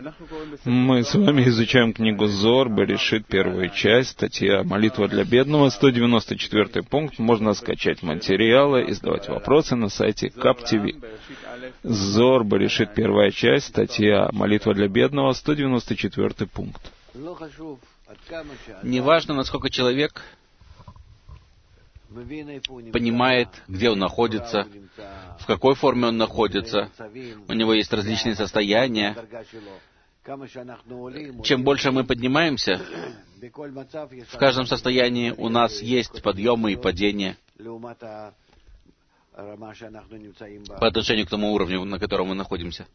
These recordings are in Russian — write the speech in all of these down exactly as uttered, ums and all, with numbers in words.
Мы с вами изучаем книгу Зоар Берешит, первую часть, статья «Молитва для бедного», сто девяносто четвёртый пункт. Можно скачать материалы и задавать вопросы на сайте КАП-ТВ. Зоар Берешит, первая часть, статья «Молитва для бедного», сто девяносто четвёртый пункт. Неважно, насколько человек понимает, где он находится, в какой форме он находится, у него есть различные состояния. Чем больше мы поднимаемся, в каждом состоянии у нас есть подъемы и падения по отношению к тому уровню, на котором мы находимся.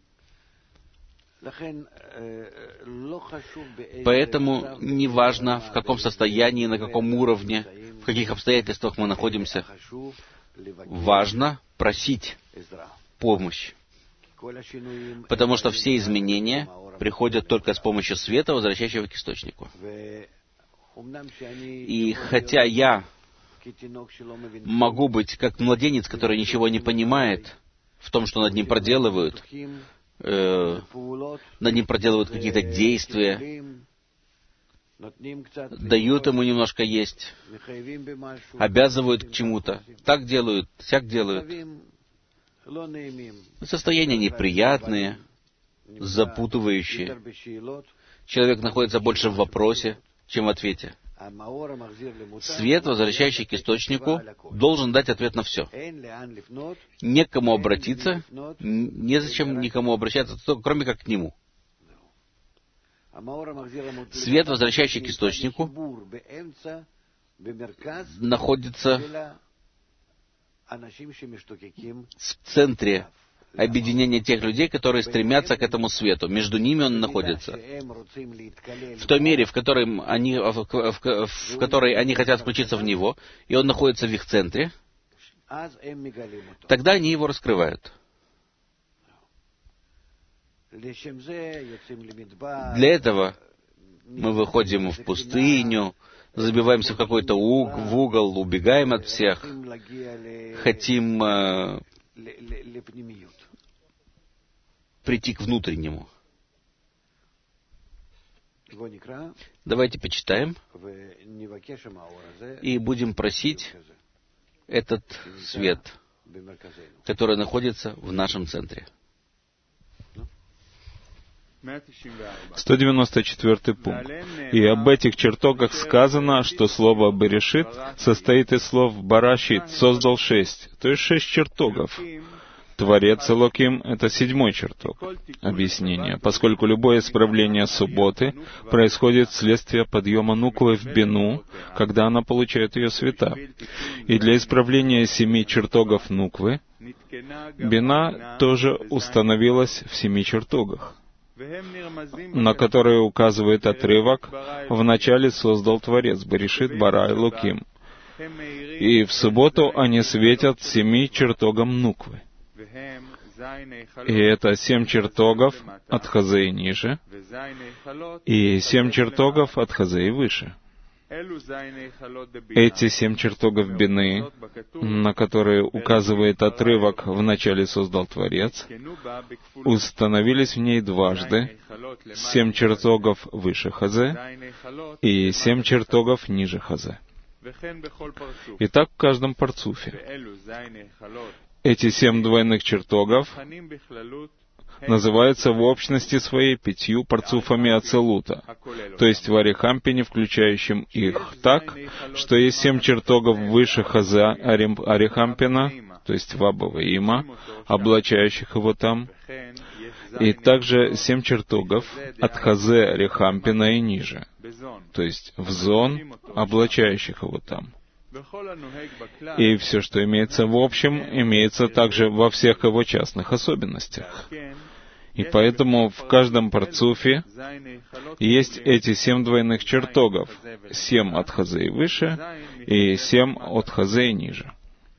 Поэтому не важно, в каком состоянии, на каком уровне, в каких обстоятельствах мы находимся, важно просить помощь. Потому что все изменения приходят только с помощью света, возвращающего к источнику. И хотя я могу быть как младенец, который ничего не понимает в том, что над ним проделывают, э, над ним проделывают какие-то действия, дают ему немножко есть, обязывают к чему-то, так делают, сяк делают. Состояния неприятные, запутывающие. Человек находится больше в вопросе, чем в ответе. Свет, возвращающий к источнику, должен дать ответ на все. Не к кому обратиться, незачем никому обращаться, кроме как к нему. Свет, возвращающий к источнику, находится в центре объединения тех людей, которые стремятся к этому свету. Между ними он находится. В той мере, в которой они, в, в, в которой они хотят включиться в него, и он находится в их центре, тогда они его раскрывают. Для этого мы выходим в пустыню, забиваемся в какой-то уг, в угол, убегаем от всех, хотим э, прийти к внутреннему. Давайте почитаем и будем просить этот свет, который находится в нашем центре. сто девяносто четвёртый пункт. И об этих чертогах сказано, что слово «Берешит» состоит из слов «Барашит», «создал шесть», то есть шесть чертогов. Творец Элоким — это седьмой чертог. Объяснение. Поскольку любое исправление субботы происходит вследствие подъема нуквы в бину, когда она получает ее света. И для исправления семи чертогов нуквы, бина тоже установилась в семи чертогах, на которые указывает отрывок «Вначале создал Творец, Берешит бара Элоким». И в субботу они светят семи чертогам нуквы. И это семь чертогов от Хазеи ниже, и семь чертогов от Хазеи выше. Эти семь чертогов бины, на которые указывает отрывок «Вначале создал Творец», установились в ней дважды: семь чертогов выше Хазе и семь чертогов ниже Хазе. И так в каждом парцуфе. Эти семь двойных чертогов называются в общности своей пятью парцуфами Ацелута, то есть в Арихампине, включающем их так, что есть семь чертогов выше Хазе Арихампина, то есть Ваба Има, облачающих его там, и также семь чертогов от Хазе Арихампина и ниже, то есть в Зон, облачающих его там. И все, что имеется в общем, имеется также во всех его частных особенностях. И поэтому в каждом парцуфе есть эти семь двойных чертогов, семь от Хазеи выше и семь от Хазеи ниже.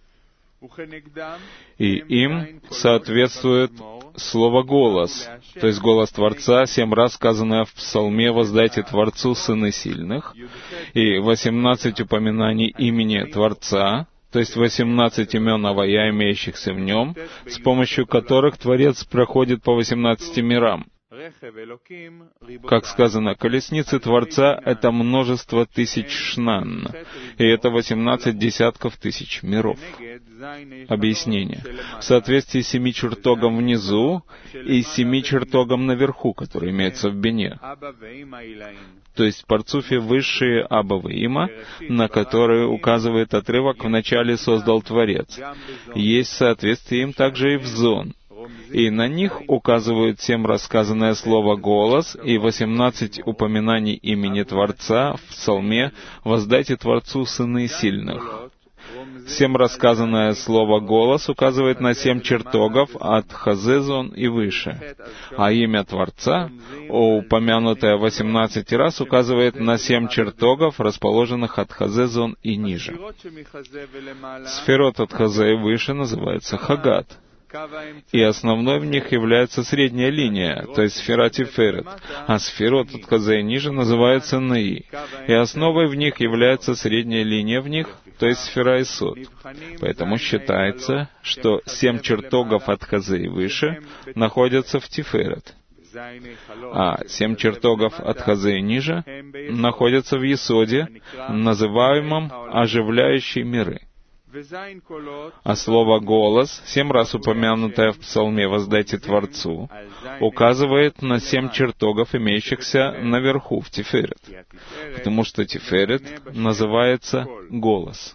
И им соответствует слово «голос», то есть голос Творца, семь раз сказанное в Псалме «Воздайте Творцу, сыны сильных», и восемнадцать упоминаний имени Творца, то есть восемнадцать имен Авая, имеющихся в нем, с помощью которых Творец проходит по восемнадцати мирам. Как сказано, колесницы Творца — это множество тысяч шнан, и это восемнадцать десятков тысяч миров. Объяснение. В соответствии с семи чертогом внизу и семи чертогом наверху, который имеется в Бине. То есть в Парцуфе высшие Аба Има, на которые указывает отрывок «В начале создал Творец». Есть соответствие им также и в Зон. И на них указывают всем рассказанное слово «голос» и восемнадцать упоминаний имени Творца в Псалме «Воздайте Творцу сыны сильных». Всем рассказанное слово «голос» указывает на семь чертогов от Хазезон и выше, а имя Творца, упомянутое восемнадцать раз, указывает на семь чертогов, расположенных от Хазезон и ниже. Сферот от Хазе и выше называется Хагат. И основной в них является средняя линия, то есть сфера Тиферет, а сферот от Хазе и ниже называется Наи. И основой в них является средняя линия в них, то есть сфера Исод. Поэтому считается, что семь чертогов от Хазе и выше находятся в Тиферет, а семь чертогов от Хазе и ниже находятся в Есоде, называемом «оживляющие миры». А слово «голос», семь раз упомянутое в Псалме «Воздайте Творцу», указывает на семь чертогов, имеющихся наверху в Тиферет, потому что Тиферет называется «голос».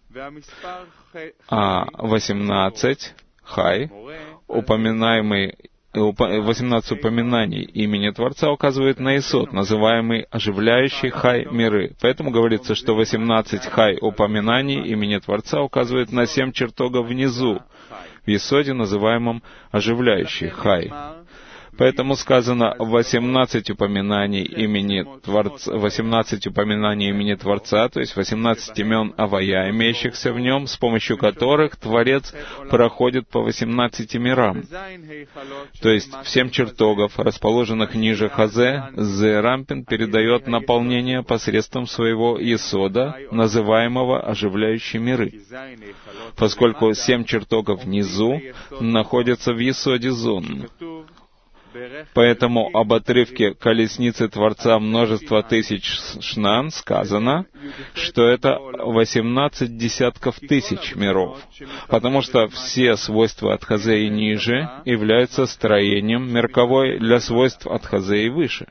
А восемнадцать, Хай, упоминаемый восемнадцать упоминаний имени Творца указывает на Исод, называемый оживляющий Хай миры. Поэтому говорится, что восемнадцать Хай упоминаний имени Творца указывает на семь чертогов внизу, в Исоде, называемом оживляющий Хай. Поэтому сказано восемнадцать упоминаний имени Творца, восемнадцать упоминаний имени Творца, то есть восемнадцать имен Авая, имеющихся в нем, с помощью которых Творец проходит по восемнадцати мирам. То есть в семь чертогов, расположенных ниже Хазе, Зерампин передает наполнение посредством своего Есода, называемого оживляющие миры. Поскольку семь чертогов внизу находятся в Есоде Зон. Поэтому об отрывке колесницы Творца множество тысяч шнан сказано, что это восемнадцать десятков тысяч миров, потому что все свойства от Хазе и ниже являются строением мерковой для свойств от Хазе и выше.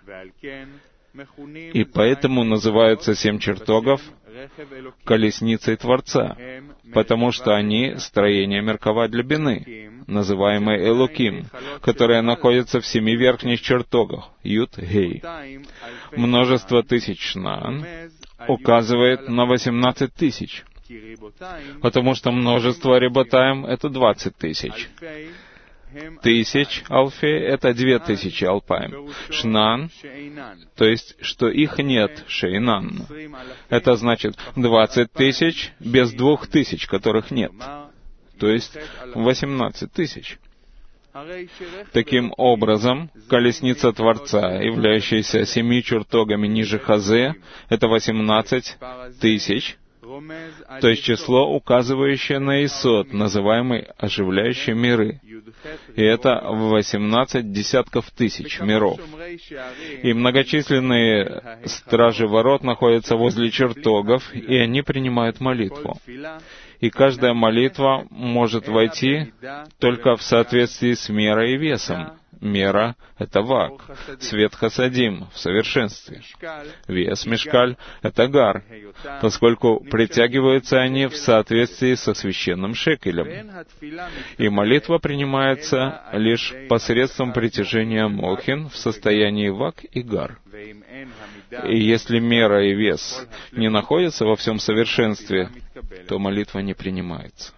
И поэтому называются семь чертогов колесницей Творца, потому что они строение меркава для Бины, называемой Элоким, которая находится в семи верхних чертогах, Ют-Гей. Множество тысяч шнан указывает на восемнадцать тысяч, потому что множество Рибатаем — это двадцать тысяч. Тысяч Алфей — это две тысячи Алпаем. Шнан, то есть, что их нет, Шейнан. Это значит двадцать тысяч без двух тысяч, которых нет. То есть восемнадцать тысяч. Таким образом, колесница Творца, являющаяся семи чертогами ниже Хазе, это восемнадцать тысяч, то есть число, указывающее на Исод, называемый оживляющие миры. И это восемнадцать десятков тысяч миров. И многочисленные стражи ворот находятся возле чертогов, и они принимают молитву. И каждая молитва может войти только в соответствии с мерой и весом. Мера — это вак, свет хасадим в совершенстве. Вес мишкаль — это гар, поскольку притягиваются они в соответствии со священным шекелем. И молитва принимается лишь посредством притяжения мохин в состоянии вак и гар. И если мера и вес не находятся во всем совершенстве, то молитва не принимается.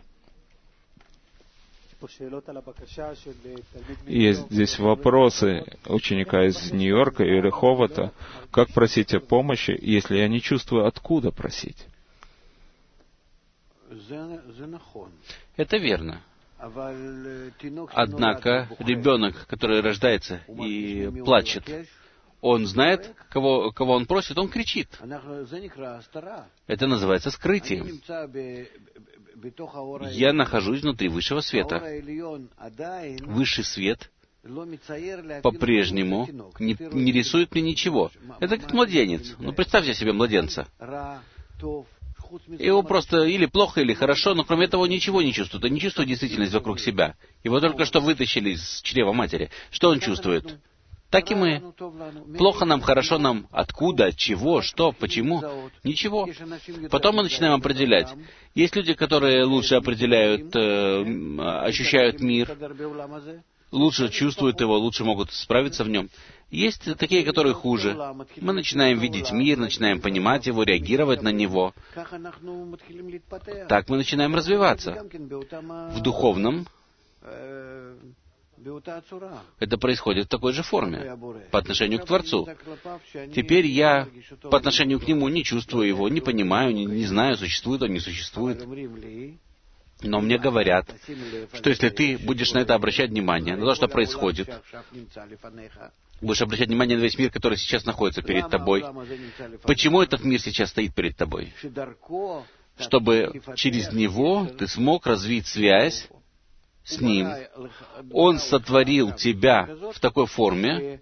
Есть здесь вопросы ученика из Нью-Йорка и Реховата, как просить о помощи, если я не чувствую, откуда просить. Это верно. Однако ребенок, который рождается и плачет, он знает, кого, кого он просит, он кричит. Это называется скрытием. Я нахожусь внутри высшего света. Высший свет по-прежнему не, не рисует мне ничего. Это как младенец. Ну, представьте себе младенца. Его просто или плохо, или хорошо, но кроме этого ничего не чувствует. Он не чувствует действительность вокруг себя. Его только что вытащили из чрева матери. Что он чувствует? Так и мы. Плохо нам, хорошо нам. Откуда, от чего, что, почему? Ничего. Потом мы начинаем определять. Есть люди, которые лучше определяют, э, ощущают мир, лучше чувствуют его, лучше могут справиться в нем. Есть такие, которые хуже. Мы начинаем видеть мир, начинаем понимать его, реагировать на него. Так мы начинаем развиваться. В духовном это происходит в такой же форме, по отношению к Творцу. Теперь я по отношению к Нему не чувствую Его, не понимаю, не, не знаю, существует Он, не существует. Но мне говорят, что если ты будешь на это обращать внимание, на то, что происходит, будешь обращать внимание на весь мир, который сейчас находится перед тобой, почему этот мир сейчас стоит перед тобой? Чтобы через него ты смог развить связь с Ним. Он сотворил тебя в такой форме,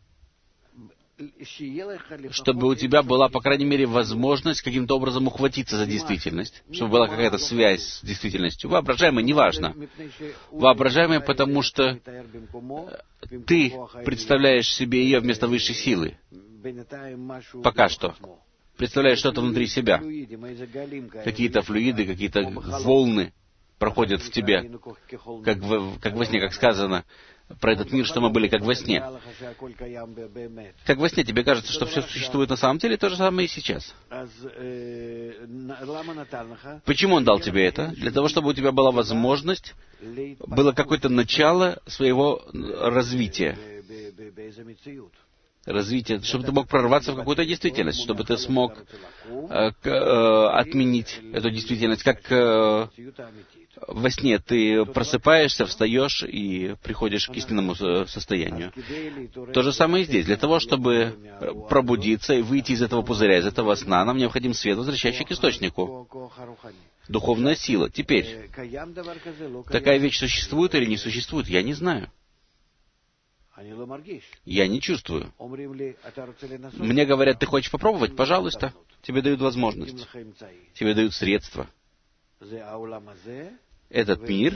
чтобы у тебя была, по крайней мере, возможность каким-то образом ухватиться за действительность, чтобы была какая-то связь с действительностью. Воображаемая, неважно. Воображаемая, потому что ты представляешь себе ее вместо высшей силы. Пока что. Представляешь что-то внутри себя. Какие-то флюиды, какие-то волны проходят в тебе, как, в, как во сне, как сказано про этот мир, что мы были как во сне. Как во сне тебе кажется, что все существует на самом деле, то же самое и сейчас. Почему Он дал тебе это? Для того, чтобы у тебя была возможность, было какое-то начало своего развития. Развитие, чтобы ты мог прорваться в какую-то действительность, чтобы ты смог э, к, э, отменить эту действительность, как э, во сне ты просыпаешься, встаешь и приходишь к истинному состоянию. То же самое и здесь. Для того, чтобы пробудиться и выйти из этого пузыря, из этого сна, нам необходим свет, возвращающий к источнику. Духовная сила. Теперь, такая вещь существует или не существует, я не знаю. Я не чувствую. Мне говорят, ты хочешь попробовать? Пожалуйста. Тебе дают возможность. Тебе дают средства. Этот мир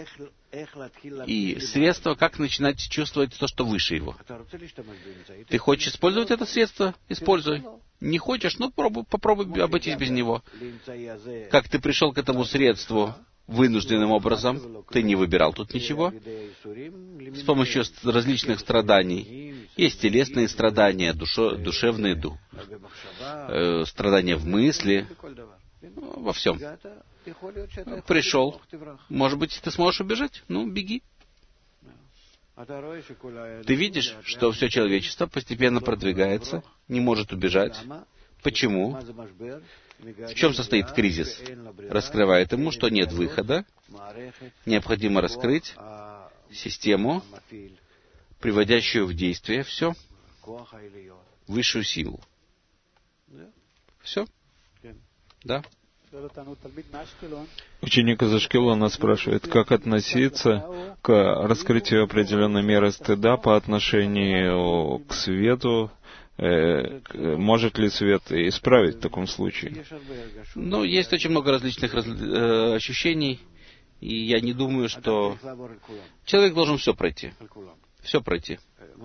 и средства, как начинать чувствовать то, что выше его. Ты хочешь использовать это средство? Используй. Не хочешь? Ну, пробуй, попробуй обойтись без него. Как ты пришел к этому средству вынужденным образом, ты не выбирал тут ничего, с помощью различных страданий. Есть телесные страдания, душо, душевные, ду, э, страдания в мысли, во всем. Пришел. Может быть, ты сможешь убежать? Ну, беги. Ты видишь, что все человечество постепенно продвигается, не может убежать. Почему? В чем состоит кризис? Раскрывает ему, что нет выхода. Необходимо раскрыть систему, приводящую в действие все, высшую силу. Все? Да. Ученик из Ашкелона спрашивает, как относиться к раскрытию определенной меры стыда по отношению к свету. Э, может ли свет исправить в таком случае? Ну, есть очень много различных раз, э, ощущений, и я не думаю, что человек должен все пройти. Все пройти.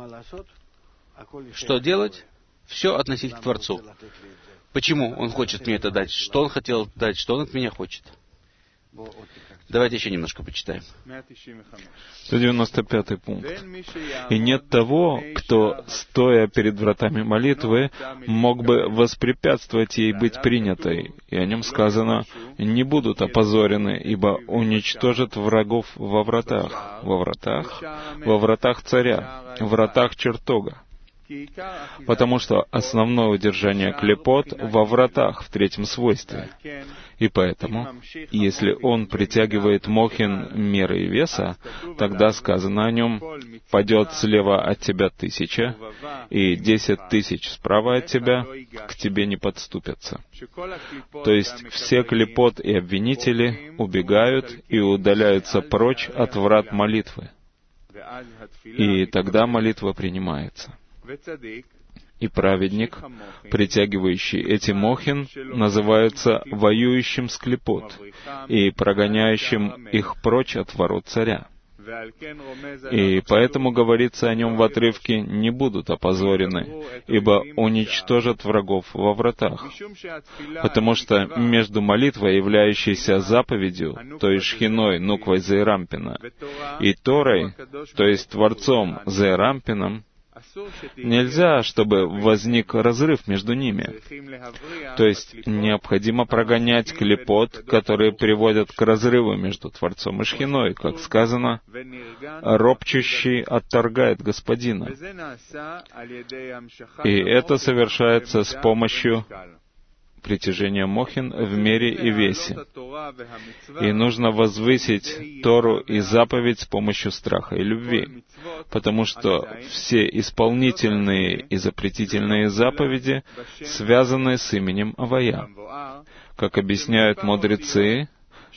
Что делать? Все относить к Творцу. Почему Он хочет мне это дать? Что Он хотел дать? Что Он от меня хочет? Давайте еще немножко почитаем. сто девяносто пятый пункт. «И нет того, кто, стоя перед вратами молитвы, мог бы воспрепятствовать ей быть принятой. И о нем сказано, не будут опозорены, ибо уничтожат врагов во вратах, во вратах, во вратах царя, в вратах чертога. Потому что основное удержание клепот во вратах в третьем свойстве. И поэтому, если он притягивает мохин меры и веса, тогда сказано о нем, падет слева от тебя тысяча, и десять тысяч справа от тебя к тебе не подступятся. То есть все клепот и обвинители убегают и удаляются прочь от врат молитвы. и тогда молитва принимается. И праведник, притягивающий эти мохин, называется воюющим с клипот и прогоняющим их прочь от ворот царя. И поэтому говорится о нем в отрывке: «Не будут опозорены, ибо уничтожат врагов во вратах». Потому что между молитвой, являющейся заповедью, то есть шхиной, нуквой Зеирампина, и Торой, то есть Творцом Зеирампином, нельзя, чтобы возник разрыв между ними. То есть необходимо прогонять клипот, которые приводят к разрыву между Творцом и Шхиной, как сказано: «Ропчущий отторгает Господина». И это совершается с помощью притяжения мохин в мере и весе. И нужно возвысить Тору и заповедь с помощью страха и любви, потому что все исполнительные и запретительные заповеди связаны с именем Авая. Как объясняют мудрецы,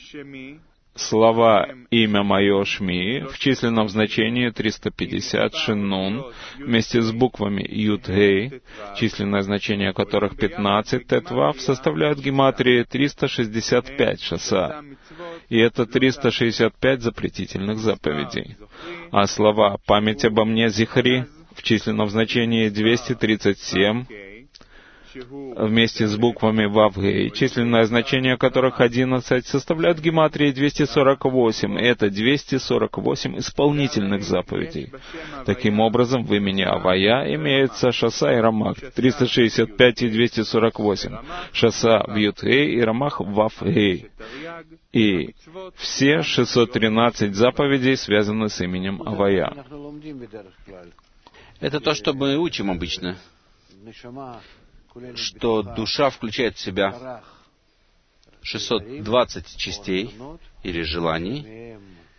слова «имя мое Шми» в численном значении триста пятьдесят Шиннун вместе с буквами Юд-Гей, численное значение которых пятнадцать Тет-Вав, составляют гематрии триста шестьдесят пять Шаса. И это триста шестьдесят пять запретительных заповедей. А слова «память обо мне Зихри» в численном значении двести тридцать семь вместе с буквами Вав-Гей, численное значение которых одиннадцать, составляют гематрии двести сорок восемь, и это двести сорок восемь исполнительных заповедей. Таким образом, в имени Авая имеется Шаса и Рамах, триста шестьдесят пять и двести сорок восемь, Шаса в Ют-Гей и Рамах в Вав-Гей. И все шестьсот тринадцать заповедей связаны с именем Авая. Это то, что мы учим обычно, что душа включает в себя шестьсот двадцать частей или желаний,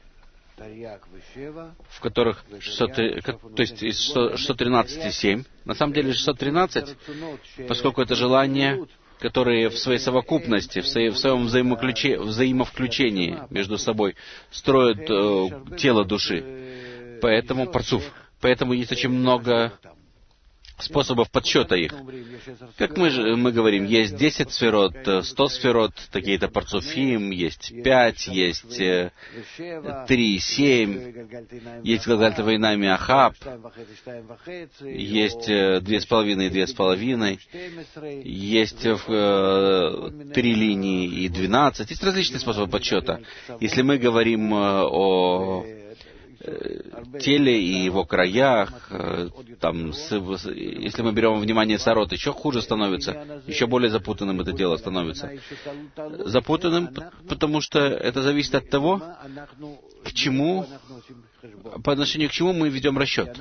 в которых шестьсот, то есть из шестьсот тринадцати семь. На самом деле шестьсот тринадцать, поскольку это желания, которые в своей совокупности, в своем, в своем взаимовключении между собой строят э, тело души. Поэтому парцуф. Поэтому есть очень много способов подсчета их. Как мы, же, мы говорим, есть десять сферот, сто сферот, такие-то парцуфим, есть пять, есть три, семь, есть Галгальтовые нами Ахаб, есть две с половиной и две с половиной, есть э, три линии и двенадцать. Есть различные способы подсчета. Если мы говорим о теле и его краях, там, с, если мы берем во внимание сорот, еще хуже становится, еще более запутанным это дело становится. Запутанным, потому что это зависит от того, к чему, по отношению к чему мы ведем расчет.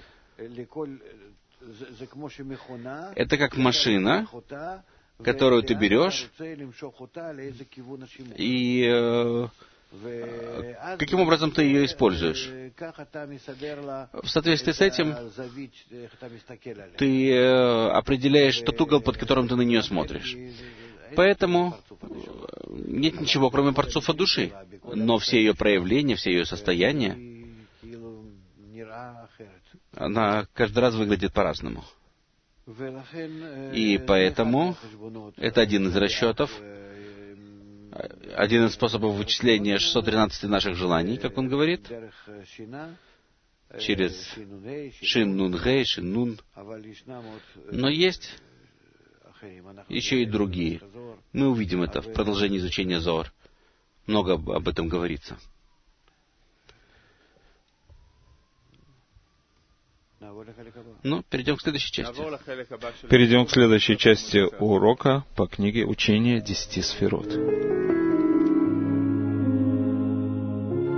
Это как машина, которую ты берешь, и э, каким образом ты ее используешь? В соответствии с этим ты определяешь тот угол, под которым ты на нее смотришь. Поэтому нет ничего, кроме парцуфа души. Но все ее проявления, все ее состояния, она каждый раз выглядит по-разному. И поэтому это один из расчетов, один из способов вычисления шестисот тринадцати наших желаний, как он говорит, через Шин Нун Гей, Шин Нун. Но есть еще и другие. Мы увидим это в продолжении изучения Зоар. Много об этом говорится. Ну, перейдем к следующей части. Перейдем к следующей части урока по книге «Учение десяти сферот».